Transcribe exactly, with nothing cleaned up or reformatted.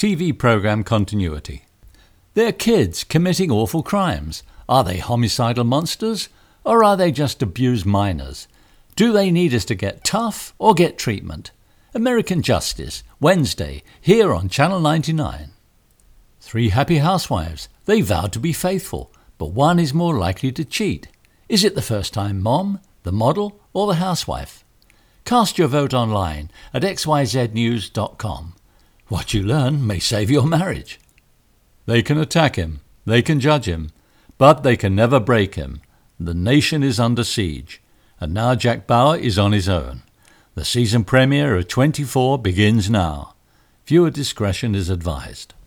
T V programme continuity. They're kids committing awful crimes. Are they homicidal monsters, or are they just abused minors? Do they need us to get tough or get treatment? American Justice, Wednesday, here on Channel ninety-nine. Three happy housewives. They vowed to be faithful, but one is more likely to cheat. Is it the first-time mom, the model, or the housewife? Cast your vote online at x y z news dot com. What you learn may save your marriage. They can attack him, they can judge him, but they can never break him. The nation is under siege, and now Jack Bauer is on his own. The season premiere of twenty-four begins now. Viewer discretion is advised.